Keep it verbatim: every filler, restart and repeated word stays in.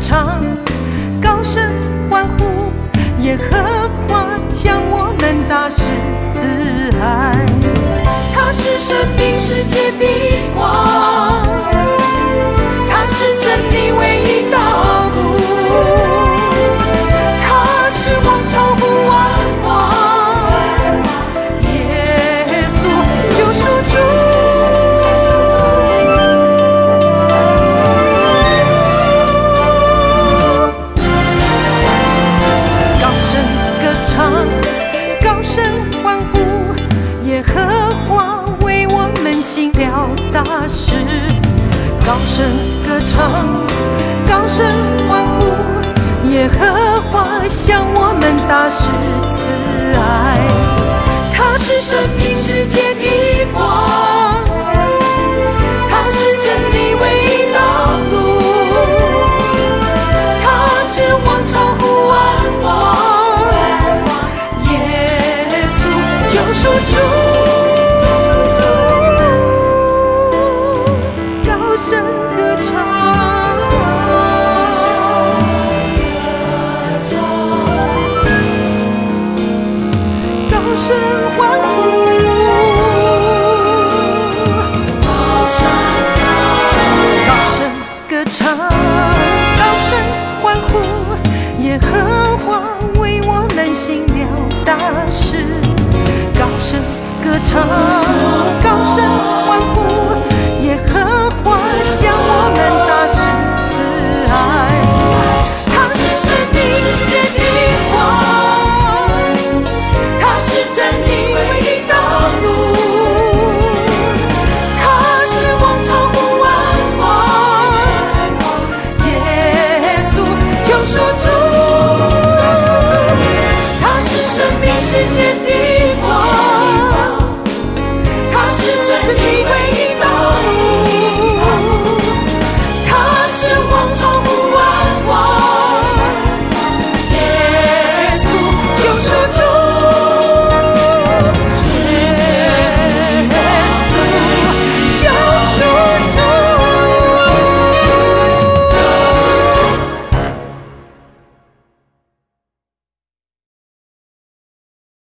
唱，高声欢呼，耶和华向我们大施慈爱。他是生命世界的光，他是真理唯一道路，他是王超乎万王，耶稣救赎主。高声歌唱，高声欢呼，耶和华为我们行了大事。高声歌唱，高声欢呼，耶和华向我们大施